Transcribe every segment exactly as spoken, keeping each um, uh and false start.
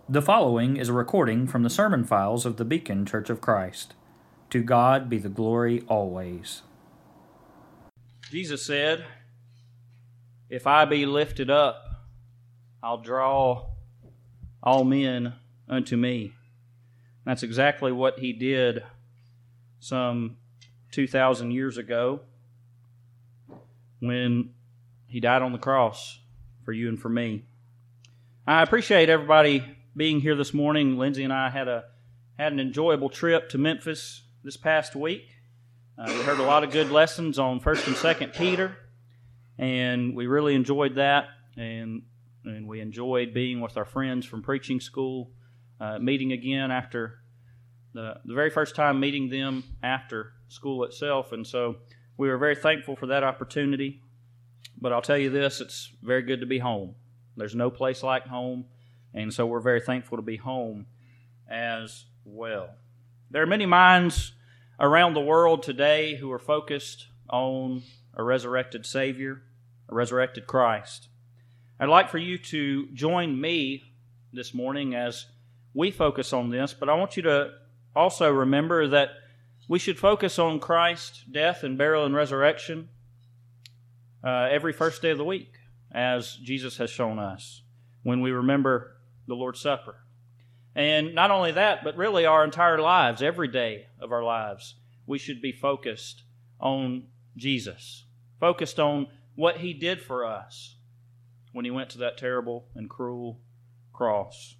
The following is a recording from the sermon files of the Beacon Church of Christ. To God be the glory always. Jesus said, "If I be lifted up, I'll draw all men unto me." That's exactly what he did some two thousand years ago when he died on the cross for you and for me. I appreciate everybody being here this morning. Lindsay and I had a had an enjoyable trip to Memphis this past week. Uh, we heard a lot of good lessons on First and Second Peter, and we really enjoyed that. And and we enjoyed being with our friends from preaching school, uh, meeting again after the the very first time meeting them after school itself. And so we were very thankful for that opportunity. But I'll tell you this: it's very good to be home. There's no place like home. And so we're very thankful to be home as well. There are many minds around the world today who are focused on a resurrected Savior, a resurrected Christ. I'd like for you to join me this morning as we focus on this, but I want you to also remember that we should focus on Christ's death and burial and resurrection uh, every first day of the week, as Jesus has shown us when we remember the Lord's Supper. And not only that, but really our entire lives, every day of our lives, we should be focused on Jesus, focused on what He did for us when He went to that terrible and cruel cross.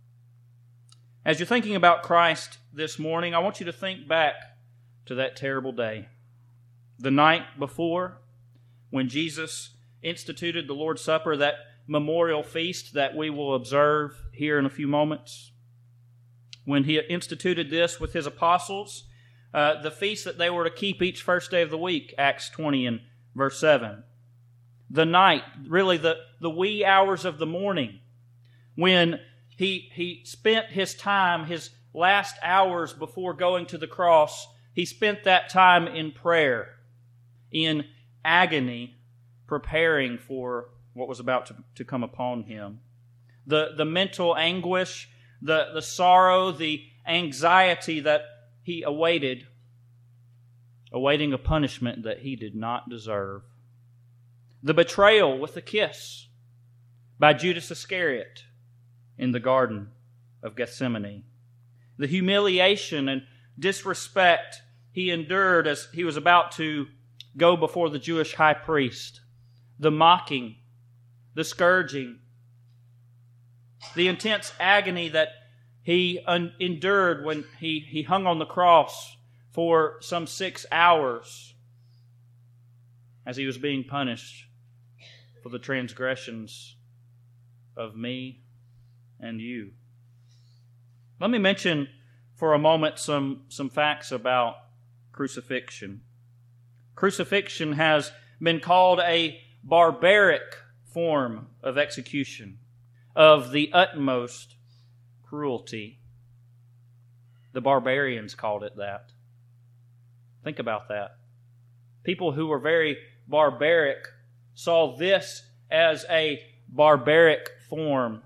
As you're thinking about Christ this morning, I want you to think back to that terrible day. The night before, when Jesus instituted the Lord's Supper, that memorial feast that we will observe here in a few moments. When He instituted this with His apostles, uh, the feast that they were to keep each first day of the week, Acts twenty and verse seven. The night, really the, the wee hours of the morning, when he, he spent His time, His last hours before going to the cross, He spent that time in prayer, in agony, preparing for what was about to, to come upon Him. The, the mental anguish, the, the sorrow, the anxiety that He awaited, awaiting a punishment that He did not deserve. The betrayal with a kiss by Judas Iscariot in the Garden of Gethsemane. The humiliation and disrespect He endured as He was about to go before the Jewish high priest. The mocking, the scourging, the intense agony that He un- endured when he, he hung on the cross for some six hours as He was being punished for the transgressions of me and you. Let me mention for a moment some, some facts about crucifixion. Crucifixion has been called a barbaric form of execution, of the utmost cruelty. The barbarians called it that. Think about that. People who were very barbaric saw this as a barbaric form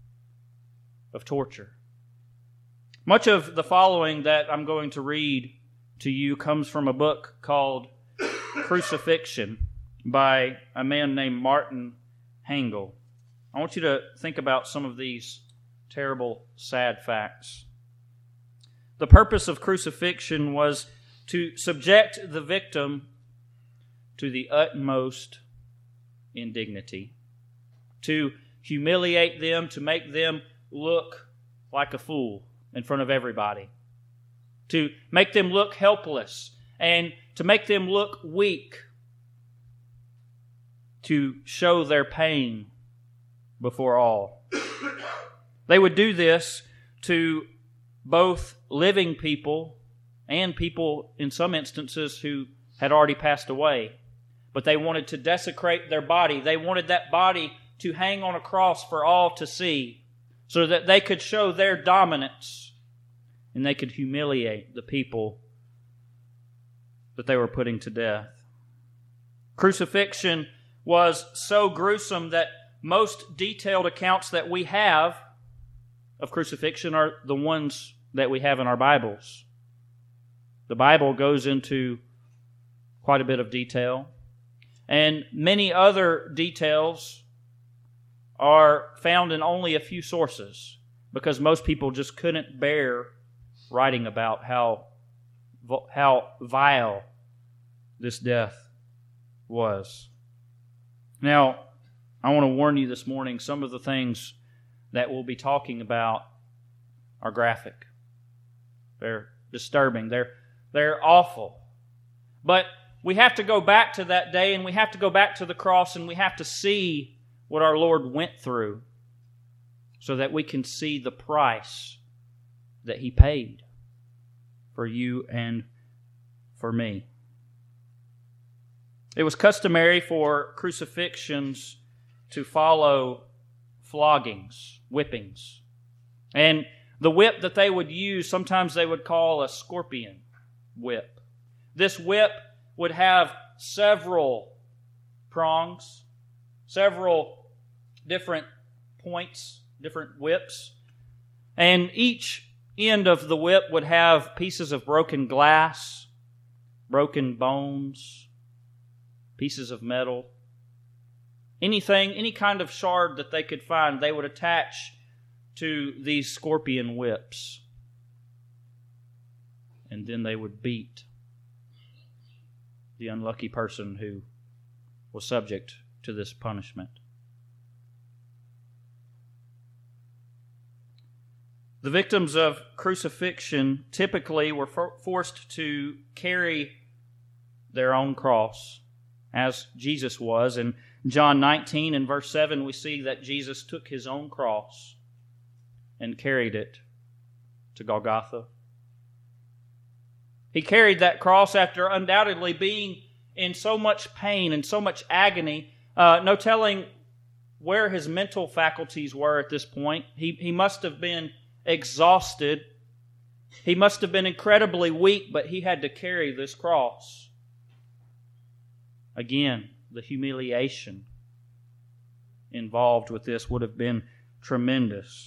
of torture. Much of the following that I'm going to read to you comes from a book called Crucifixion by a man named Martin Hengel. I want you to think about some of these terrible, sad facts. The purpose of crucifixion was to subject the victim to the utmost indignity, to humiliate them, to make them look like a fool in front of everybody, to make them look helpless, and to make them look weak, to show their pain before all. They would do this to both living people and people, in some instances, who had already passed away. But they wanted to desecrate their body. They wanted that body to hang on a cross for all to see, so that they could show their dominance and they could humiliate the people that they were putting to death. Crucifixion was so gruesome that most detailed accounts that we have of crucifixion are the ones that we have in our Bibles. The Bible goes into quite a bit of detail, and many other details are found in only a few sources because most people just couldn't bear writing about how, how vile this death was. Now, I want to warn you this morning, some of the things that we'll be talking about are graphic. They're disturbing. They're, they're awful. But we have to go back to that day, and we have to go back to the cross, and we have to see what our Lord went through so that we can see the price that He paid for you and for me. It was customary for crucifixions to follow floggings, whippings. And the whip that they would use, sometimes they would call a scorpion whip. This whip would have several prongs, several different points, different whips. And each end of the whip would have pieces of broken glass, broken bones, pieces of metal. Anything, any kind of shard that they could find, they would attach to these scorpion whips. And then they would beat the unlucky person who was subject to this punishment. The victims of crucifixion typically were for- forced to carry their own cross, as Jesus was. In John nineteen and verse seven, we see that Jesus took His own cross and carried it to Golgotha. He carried that cross after undoubtedly being in so much pain and so much agony. Uh, no telling where His mental faculties were at this point. He, he must have been exhausted. He must have been incredibly weak, but He had to carry this cross. Again, the humiliation involved with this would have been tremendous.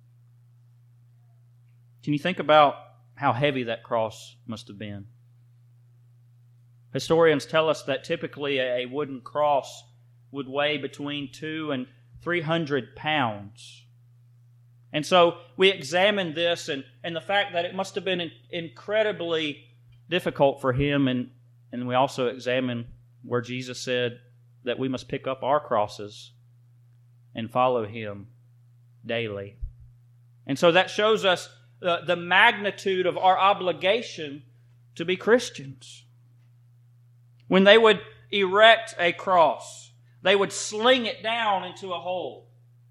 Can you think about how heavy that cross must have been? Historians tell us that typically a wooden cross would weigh between two and three hundred pounds. And so we examined this and, and the fact that it must have been incredibly difficult for Him, and, and we also examined where Jesus said that we must pick up our crosses and follow Him daily. And so that shows us the, the magnitude of our obligation to be Christians. When they would erect a cross, they would sling it down into a hole.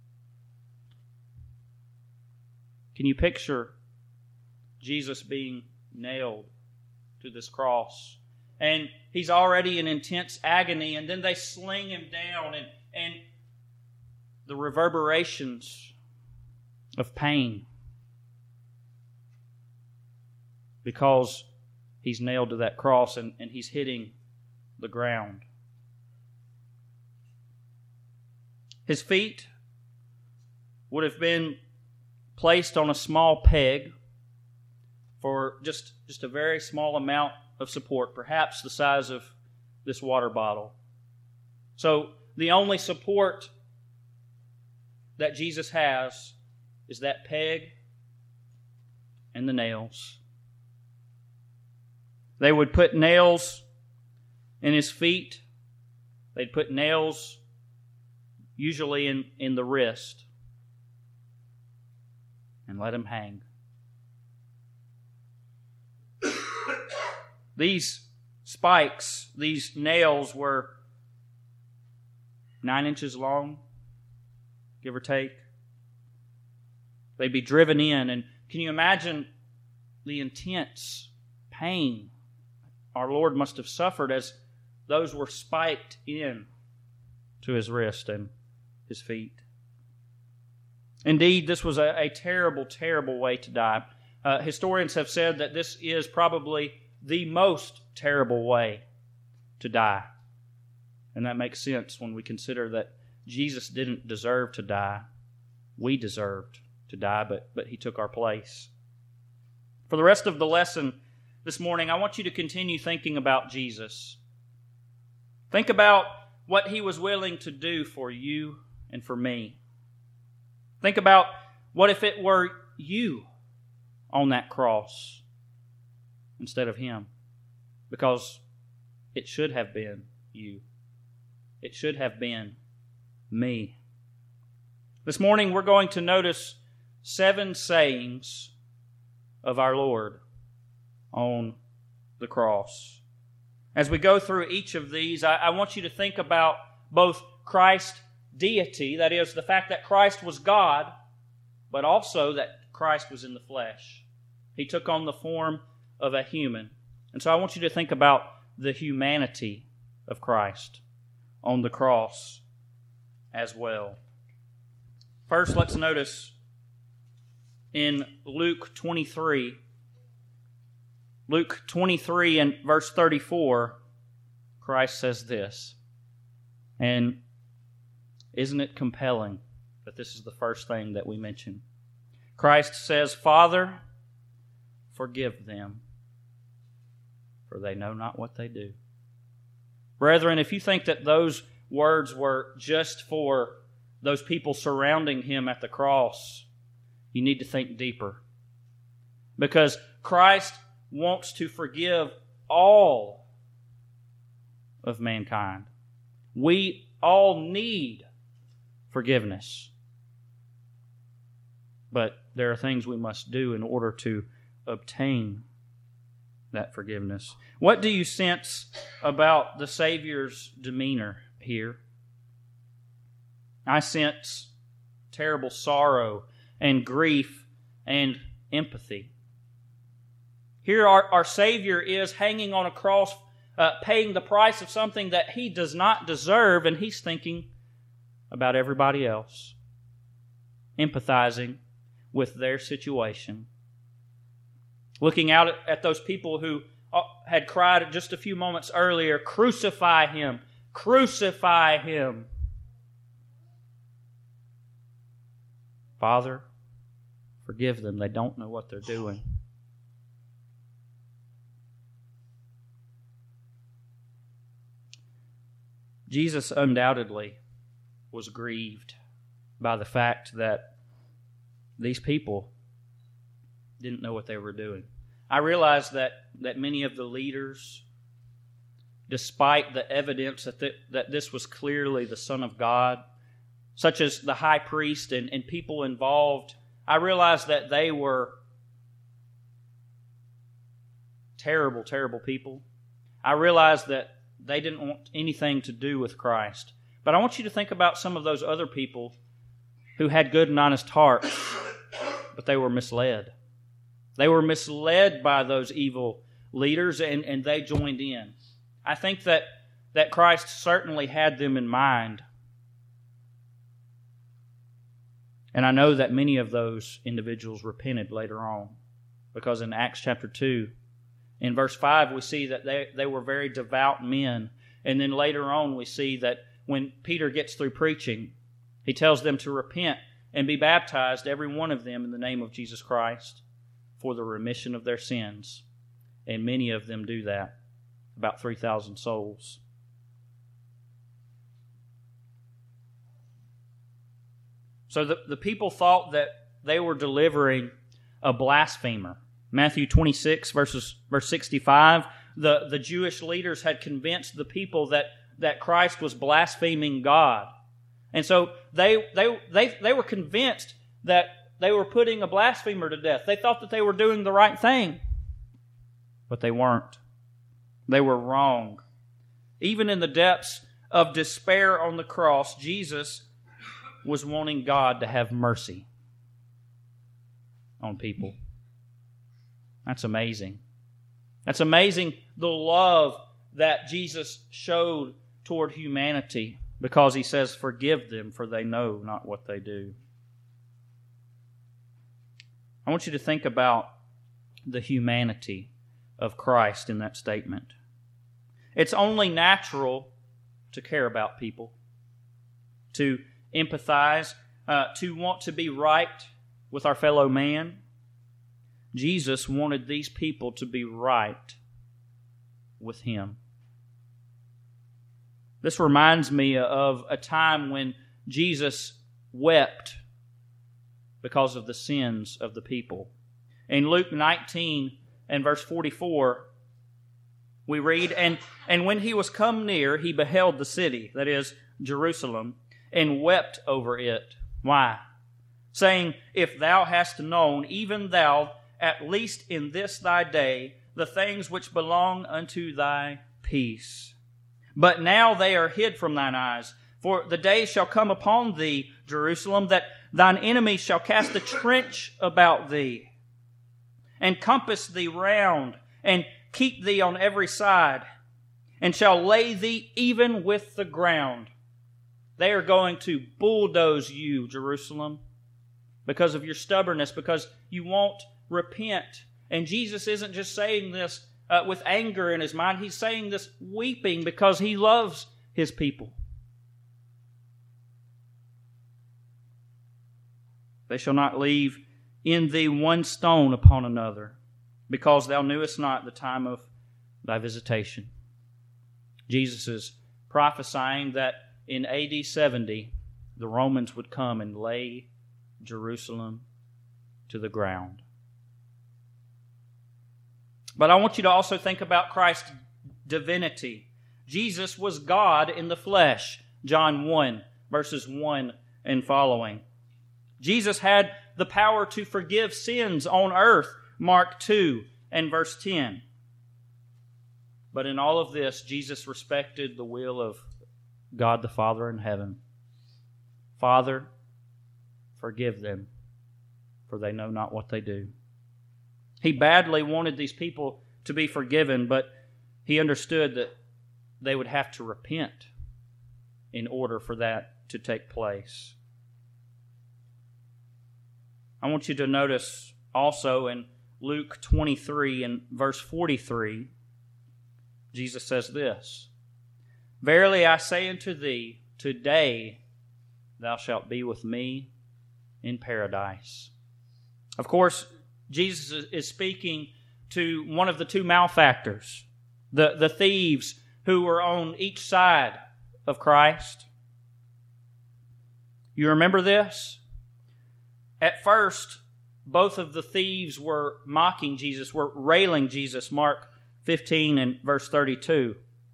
Can you picture Jesus being nailed to this cross? And He's already in intense agony, and then they sling Him down, and, and the reverberations of pain because He's nailed to that cross and, and He's hitting the ground. His feet would have been placed on a small peg for just, just a very small amount of support, perhaps the size of this water bottle. So the only support that Jesus has is that peg and the nails. They would put nails in His feet. They'd put nails usually in, in the wrist and let Him hang. These spikes, these nails were nine inches long, give or take. They'd be driven in, and can you imagine the intense pain our Lord must have suffered as those were spiked in to His wrist and His feet? Indeed, this was a, a terrible, terrible way to die. Uh, historians have said that this is probably the most terrible way to die. And that makes sense when we consider that Jesus didn't deserve to die. We deserved to die, but, but He took our place. For the rest of the lesson this morning, I want you to continue thinking about Jesus. Think about what He was willing to do for you and for me. Think about what if it were you on that cross instead of Him? Because it should have been you. It should have been me. This morning we're going to notice seven sayings of our Lord on the cross. As we go through each of these, I, I want you to think about both Christ's deity, that is, the fact that Christ was God, but also that Christ was in the flesh. He took on the form of a human. And so I want you to think about the humanity of Christ on the cross as well. First, let's notice in Luke twenty-three, Luke twenty-three and verse thirty-four, Christ says this. And isn't it compelling that this is the first thing that we mention? Christ says, "Father, forgive them, for they know not what they do." Brethren, if you think that those words were just for those people surrounding Him at the cross, you need to think deeper. Because Christ wants to forgive all of mankind. We all need forgiveness. But there are things we must do in order to obtain that forgiveness. What do you sense about the Savior's demeanor here? I sense terrible sorrow and grief and empathy. Here our, our Savior is hanging on a cross, uh, paying the price of something that He does not deserve, and He's thinking about everybody else, empathizing with their situation. Looking out at, at those people who had cried just a few moments earlier, "Crucify Him! Crucify Him!" Father, forgive them. They don't know what they're doing. Jesus undoubtedly was grieved by the fact that these people didn't know what they were doing. I realize that, that many of the leaders, despite the evidence that, th- that this was clearly the Son of God, such as the high priest and, and people involved, I realize that they were terrible, terrible people. I realize that they didn't want anything to do with Christ. But I want you to think about some of those other people who had good and honest hearts, but they were misled. They were misled by those evil leaders, and, and they joined in. I think that, that Christ certainly had them in mind. And I know that many of those individuals repented later on, because in Acts chapter two, in verse five, we see that they, they were very devout men. And then later on, we see that when Peter gets through preaching, he tells them to repent and be baptized, every one of them, in the name of Jesus Christ for the remission of their sins. And many of them do that, about three thousand souls. So the, the people thought that they were delivering a blasphemer. Matthew twenty-six, verses, verse sixty-five, the, the Jewish leaders had convinced the people that, that Christ was blaspheming God. And so they, they, they, they were convinced that they were putting a blasphemer to death. They thought that they were doing the right thing. But they weren't. They were wrong. Even in the depths of despair on the cross, Jesus was wanting God to have mercy on people. That's amazing. That's amazing, the love that Jesus showed toward humanity, because He says, "Forgive them, for they know not what they do." I want you to think about the humanity of Christ in that statement. It's only natural to care about people, to empathize, uh, to want to be right with our fellow man. Jesus wanted these people to be right with Him. This reminds me of a time when Jesus wept because of the sins of the people. In Luke nineteen and verse forty-four, we read, and, and when He was come near, He beheld the city, that is, Jerusalem, and wept over it. Why? Saying, If thou hast known, even thou, at least in this thy day, the things which belong unto thy peace. But now they are hid from thine eyes. For the day shall come upon thee, Jerusalem, that thine enemies shall cast a trench about thee, and compass thee round, and keep thee on every side, and shall lay thee even with the ground. They are going to bulldoze you, Jerusalem, because of your stubbornness, because you won't repent. And Jesus isn't just saying this uh, with anger in His mind. He's saying this weeping because He loves His people. They shall not leave in thee one stone upon another, because thou knewest not the time of thy visitation. Jesus is prophesying that in A D seventy, the Romans would come and lay Jerusalem to the ground. But I want you to also think about Christ's divinity. Jesus was God in the flesh, John one, verses one and following. Jesus had the power to forgive sins on earth, Mark two and verse ten. But in all of this, Jesus respected the will of God the Father in heaven. Father, forgive them, for they know not what they do. He badly wanted these people to be forgiven, but He understood that they would have to repent in order for that to take place. I want you to notice also in Luke twenty-three and verse forty-three, Jesus says this, Verily I say unto thee, today thou shalt be with me in paradise. Of course, Jesus is speaking to one of the two malefactors, the, the thieves who were on each side of Christ. You remember this? At first, both of the thieves were mocking Jesus, were railing Jesus, Mark fifteen and verse thirty-two.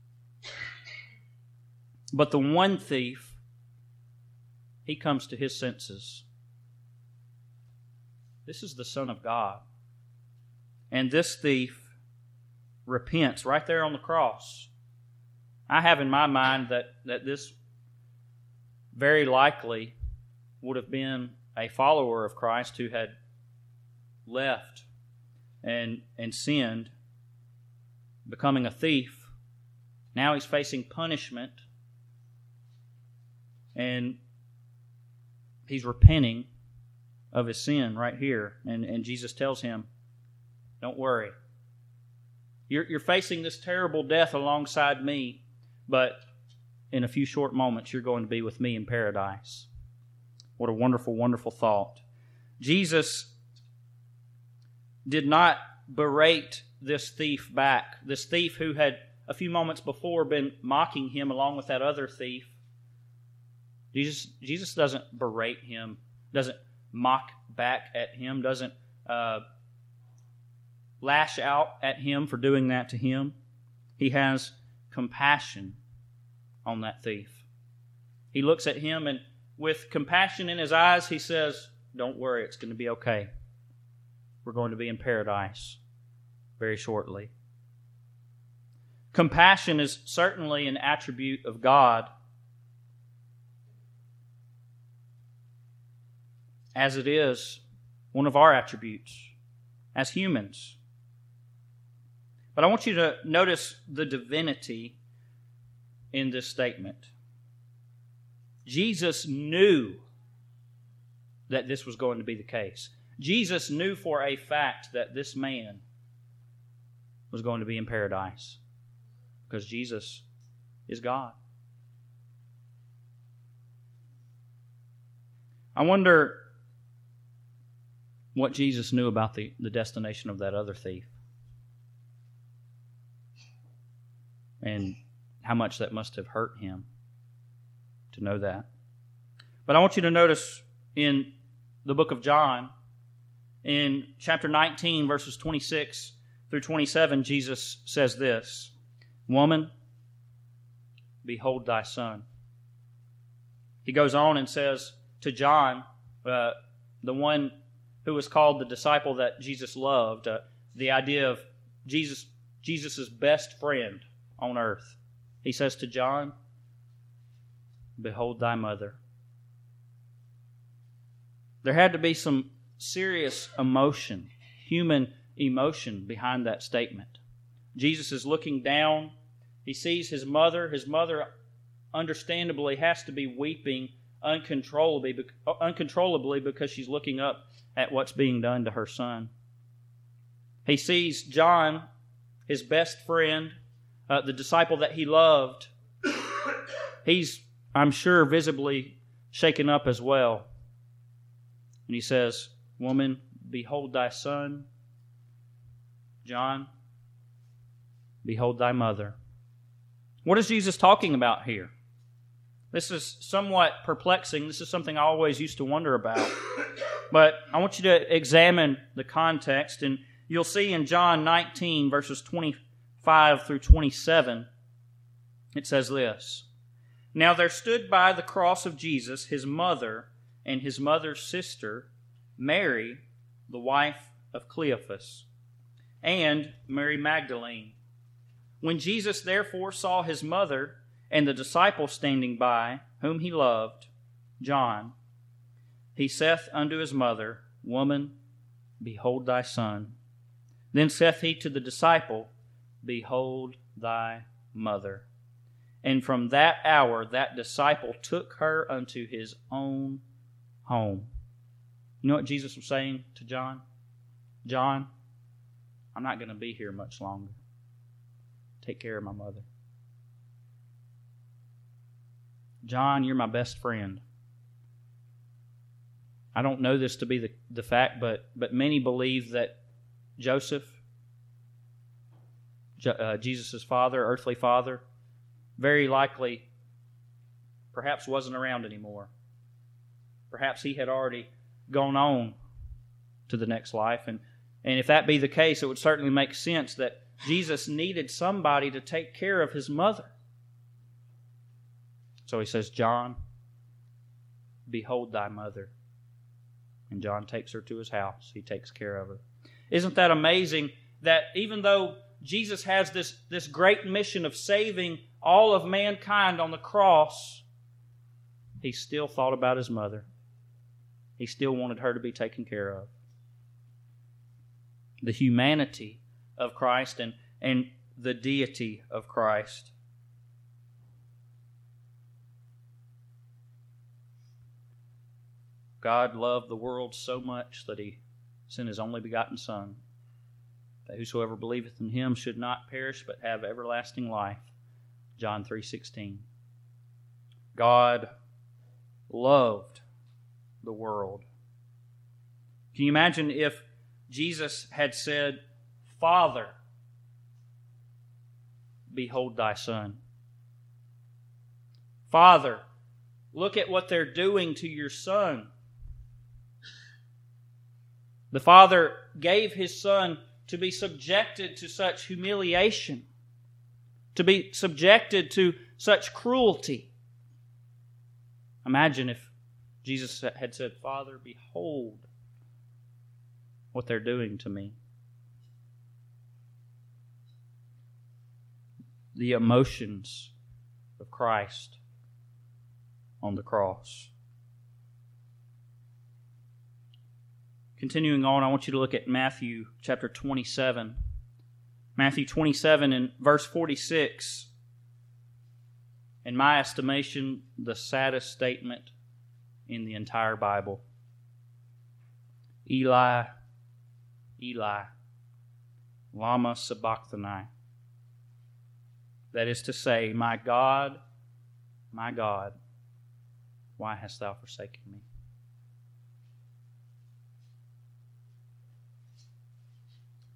But the one thief, he comes to his senses. This is the Son of God. And this thief repents right there on the cross. I have in my mind that, that this very likely would have been a follower of Christ who had left and, and sinned, becoming a thief. Now he's facing punishment, and he's repenting of his sin right here. And, and Jesus tells him, don't worry. You're, you're facing this terrible death alongside me, but in a few short moments you're going to be with me in paradise. What a wonderful, wonderful thought. Jesus did not berate this thief back. This thief who had a few moments before been mocking him along with that other thief. Jesus, Jesus doesn't berate him, doesn't mock back at him, doesn't uh, lash out at him for doing that to him. He has compassion on that thief. He looks at him and with compassion in his eyes, he says, don't worry, it's going to be okay. We're going to be in paradise very shortly. Compassion is certainly an attribute of God, as it is one of our attributes as humans. But I want you to notice the divinity in this statement. Jesus knew that this was going to be the case. Jesus knew for a fact that this man was going to be in paradise because Jesus is God. I wonder what Jesus knew about the, the destination of that other thief. And how much that must have hurt him to know that. But I want you to notice in the book of John, in chapter nineteen, verses twenty-six through twenty-seven, Jesus says this, "Woman, behold thy son." He goes on and says to John, uh, the one who was called the disciple that Jesus loved, uh, the idea of Jesus, Jesus' best friend on earth. He says to John, "Behold thy mother." There had to be some serious emotion, human emotion behind that statement. Jesus is looking down. He sees his mother. His mother understandably has to be weeping uncontrollably, uncontrollably because she's looking up at what's being done to her son. He sees John, his best friend, uh, the disciple that he loved. He's, I'm sure, visibly shaken up as well. And he says, "Woman, behold thy son. John, behold thy mother." What is Jesus talking about here? This is somewhat perplexing. This is something I always used to wonder about. But I want you to examine the context, and you'll see in John nineteen, verses twenty-five through twenty-seven, it says this, "Now there stood by the cross of Jesus his mother and his mother's sister, Mary, the wife of Cleophas, and Mary Magdalene. When Jesus therefore saw his mother and the disciple standing by, whom he loved, John, he saith unto his mother, Woman, behold thy son. Then saith he to the disciple, Behold thy mother. And from that hour that disciple took her unto his own home." You know what Jesus was saying to John? John, I'm not going to be here much longer. Take care of my mother. John, you're my best friend. I don't know this to be the, the fact, but, but many believe that Joseph, uh, Jesus' father, earthly father, very likely perhaps wasn't around anymore. Perhaps he had already gone on to the next life. And, and if that be the case, it would certainly make sense that Jesus needed somebody to take care of his mother. So he says, John, behold thy mother. And John takes her to his house. He takes care of her. Isn't that amazing that even though Jesus has this, this great mission of saving all of mankind on the cross, he still thought about his mother. He still wanted her to be taken care of. The humanity of Christ and, and the deity of Christ. God loved the world so much that He sent His only begotten Son, that whosoever believeth in Him should not perish but have everlasting life. John three sixteen. God loved the world. Can you imagine if Jesus had said, Father, behold thy Son. Father, look at what they're doing to your Son. The Father gave His Son to be subjected to such humiliation, to be subjected to such cruelty. Imagine if Jesus had said, Father, behold what they're doing to me. The emotions of Christ on the cross. Continuing on, I want you to look at Matthew chapter twenty-seven. Matthew twenty-seven and verse forty-six. In my estimation, the saddest statement in the entire Bible. Eli, Eli, lama sabachthani. That is to say, my God, my God, why hast thou forsaken me?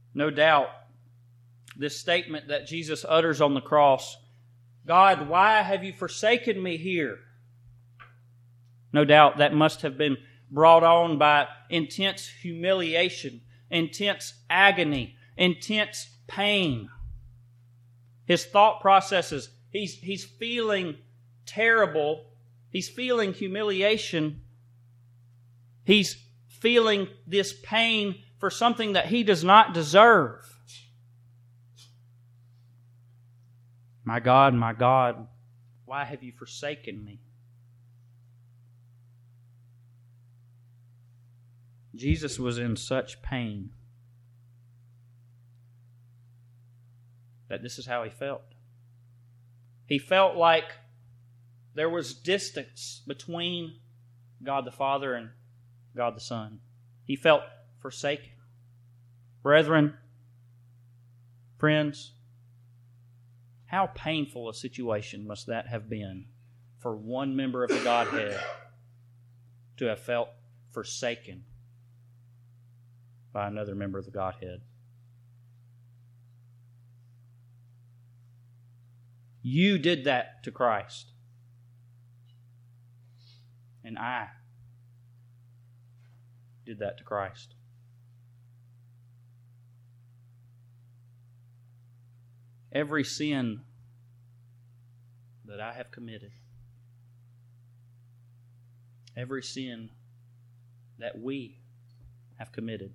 No doubt, this statement that Jesus utters on the cross, God, why have you forsaken me here? No doubt that must have been brought on by intense humiliation, intense agony, intense pain. His thought processes, he's, he's feeling terrible. He's feeling humiliation. He's feeling this pain for something that he does not deserve. My God, my God, why have you forsaken me? Jesus was in such pain that this is how he felt. He felt like there was distance between God the Father and God the Son. He felt forsaken. Brethren, friends, how painful a situation must that have been for one member of the Godhead to have felt forsaken by another member of the Godhead. You did that to Christ. And I did that to Christ. Every sin that I have committed, every sin that we have committed,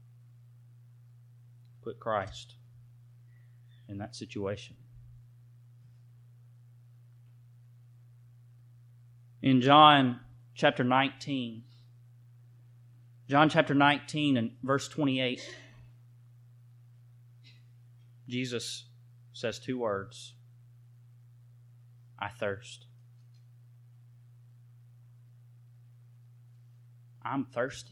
put Christ in that situation. In John chapter nineteen, John chapter nineteen and verse twenty-eight, Jesus says two words, I thirst. I'm thirsty.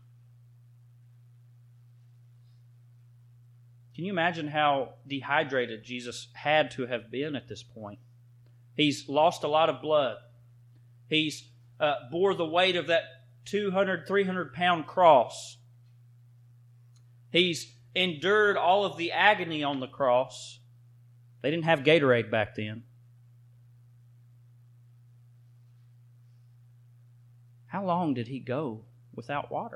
Can you imagine how dehydrated Jesus had to have been at this point? He's lost a lot of blood. He's uh, bore the weight of that two hundred, three hundred pound cross. He's endured all of the agony on the cross. They didn't have Gatorade back then. How long did he go without water?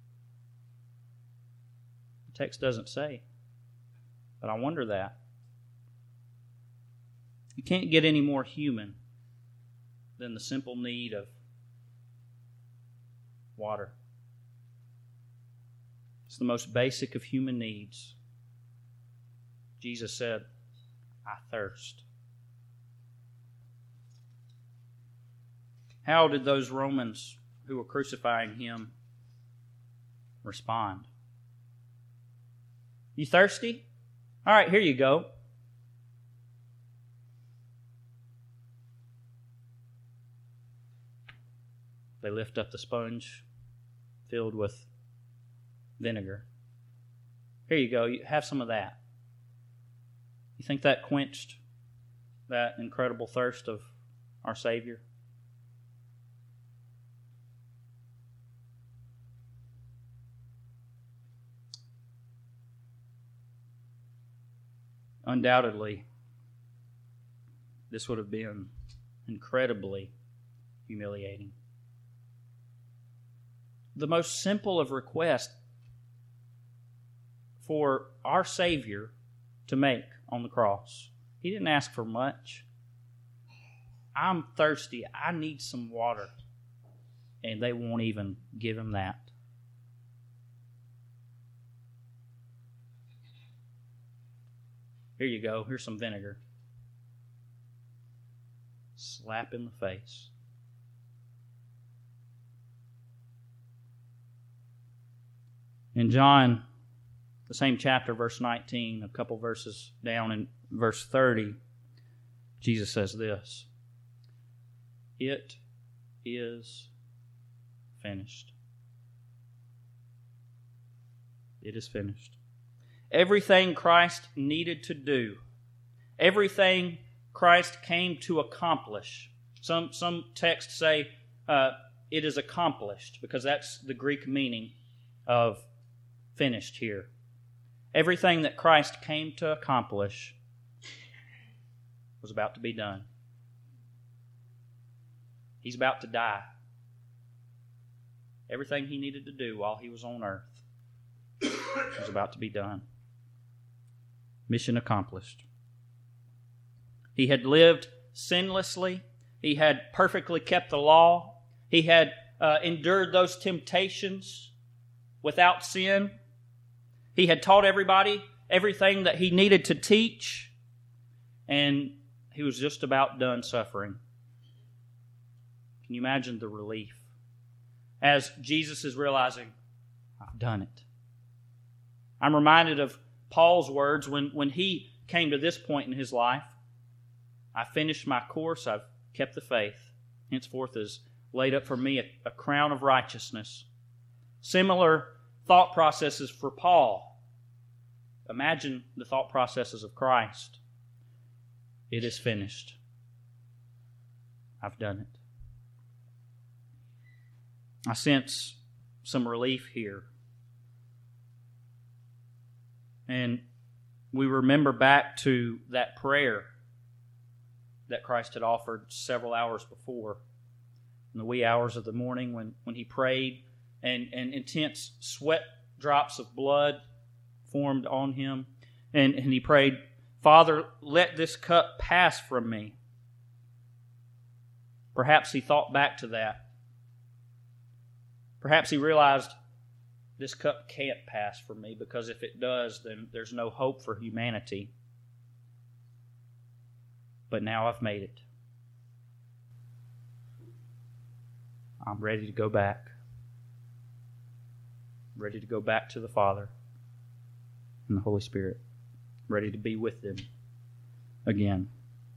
The text doesn't say, but I wonder that. You can't get any more human than the simple need of water. It's the most basic of human needs. Jesus said, I thirst. How did those Romans who were crucifying him respond? You thirsty? All right, here you go. They lift up the sponge filled with vinegar. Here you go. You have some of that. You think that quenched that incredible thirst of our Savior? Undoubtedly, this would have been incredibly humiliating. The most simple of requests for our Savior to make on the cross. He didn't ask for much. I'm thirsty. I need some water. And they won't even give him that. Here you go. Here's some vinegar. Slap in the face. In John, the same chapter, verse nineteen, a couple verses down in verse thirty, Jesus says this, it is finished. It is finished. Everything Christ needed to do, everything Christ came to accomplish. Some, some texts say uh, it is accomplished, because that's the Greek meaning of finished here. Everything that Christ came to accomplish was about to be done. He's about to die. Everything he needed to do while he was on earth was about to be done. Mission accomplished. He had lived sinlessly. He had perfectly kept the law. He had uh, endured those temptations without sin. He had taught everybody everything that he needed to teach. And he was just about done suffering. Can you imagine the relief? As Jesus is realizing, I've done it. I'm reminded of Paul's words when, when he came to this point in his life. I finished my course, I've kept the faith. Henceforth is laid up for me a, a crown of righteousness. Similar thought processes for Paul. Imagine the thought processes of Christ. It is finished. I've done it. I sense some relief here. And we remember back to that prayer that Christ had offered several hours before, in the wee hours of the morning when, when he prayed and, and intense sweat drops of blood formed on him. And, and he prayed, Father, let this cup pass from me. Perhaps he thought back to that. Perhaps he realized this cup can't pass from me, because if it does, then there's no hope for humanity. But now I've made it. I'm ready to go back. Ready to go back to the Father and the Holy Spirit. Ready to be with them again.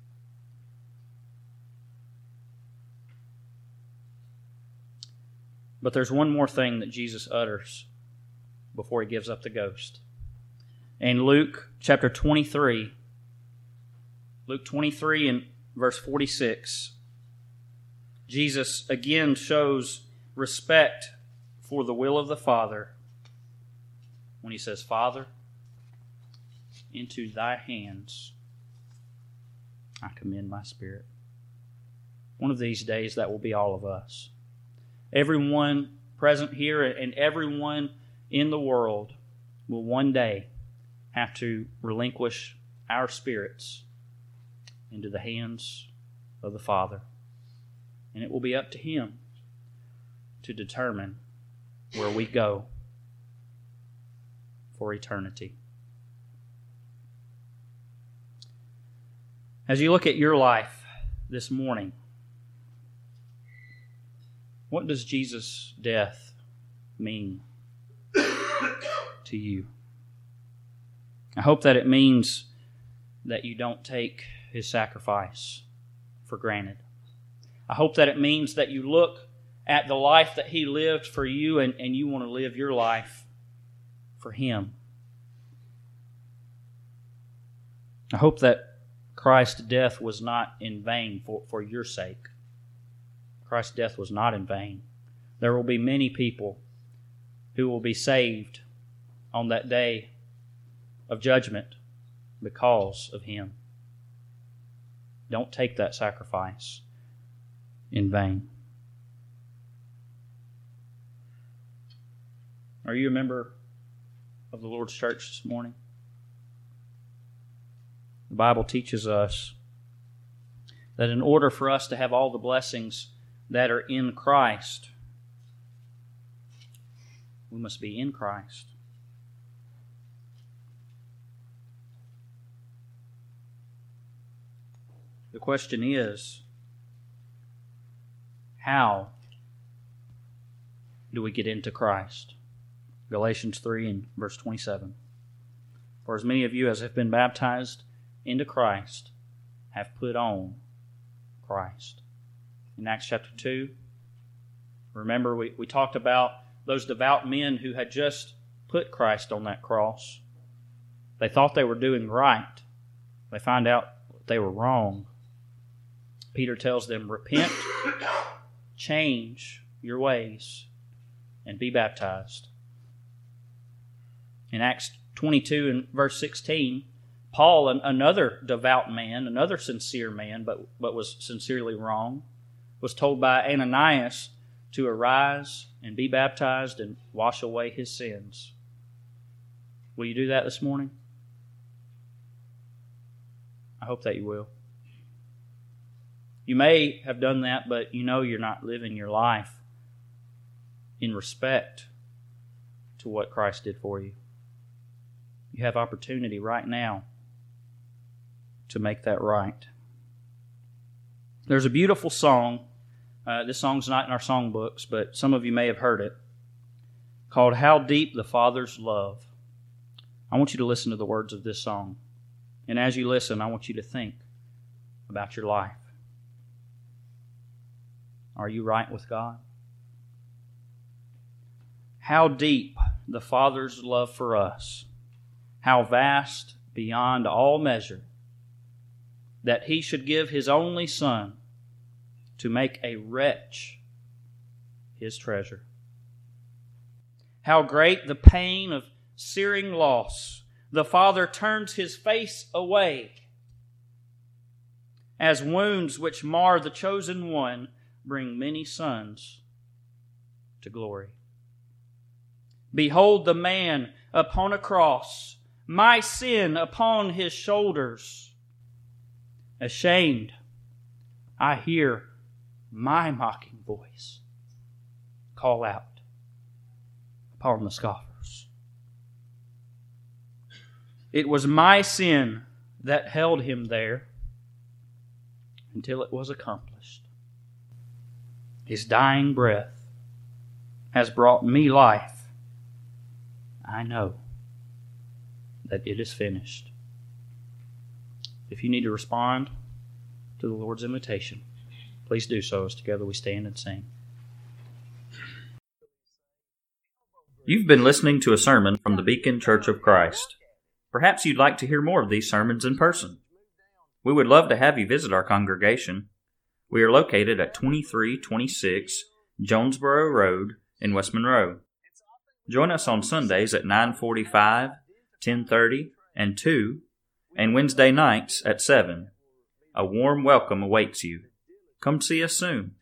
But there's one more thing that Jesus utters before he gives up the ghost. In Luke chapter twenty-three, Luke twenty-three and verse forty-six, Jesus again shows respect for the will of the Father when he says, Father, into thy hands I commend my spirit. One of these days that will be all of us. Everyone present here and everyone in the world will one day have to relinquish our spirits into the hands of the Father. And it will be up to Him to determine where we go for eternity. As you look at your life this morning, what does Jesus' death mean to you? I hope that it means that you don't take His sacrifice for granted. I hope that it means that you look at the life that He lived for you and, and you want to live your life for Him. I hope that Christ's death was not in vain for, for your sake. Christ's death was not in vain. There will be many people who will be saved on that day of judgment because of Him. Don't take that sacrifice in vain. Are you a member of the Lord's church this morning? The Bible teaches us that in order for us to have all the blessings that are in Christ, we must be in Christ. The question is, how do we get into Christ? Galatians three and verse twenty-seven. For as many of you as have been baptized into Christ have put on Christ. In Acts chapter two, remember we, we talked about those devout men who had just put Christ on that cross. They thought they were doing right. They find out they were wrong. Peter tells them, repent, change your ways, and be baptized. In Acts twenty-two and verse sixteen, Paul, an, another devout man, another sincere man, but, but was sincerely wrong, was told by Ananias to arise and be baptized and wash away his sins. Will you do that this morning? I hope that you will. You may have done that, but you know you're not living your life in respect to what Christ did for you. You have opportunity right now to make that right. There's a beautiful song. Uh, this song's not in our songbooks, but some of you may have heard it, called How Deep the Father's Love. I want you to listen to the words of this song. And as you listen, I want you to think about your life. Are you right with God? How deep the Father's love for us. How vast beyond all measure that He should give His only Son to make a wretch His treasure. How great the pain of searing loss. The Father turns His face away as wounds which mar the chosen one bring many sons to glory. Behold the man upon a cross, my sin upon His shoulders. Ashamed, I hear my mocking voice call out upon the scoffers. It was my sin that held Him there until it was accomplished. His dying breath has brought me life. I know that it is finished. If you need to respond to the Lord's invitation, please do so as together we stand and sing. You've been listening to a sermon from the Beacon Church of Christ. Perhaps you'd like to hear more of these sermons in person. We would love to have you visit our congregation. We are located at twenty-three twenty-six Jonesboro Road in West Monroe. Join us on Sundays at nine forty-five, ten thirty, and two, and Wednesday nights at seven. A warm welcome awaits you. Come see us soon.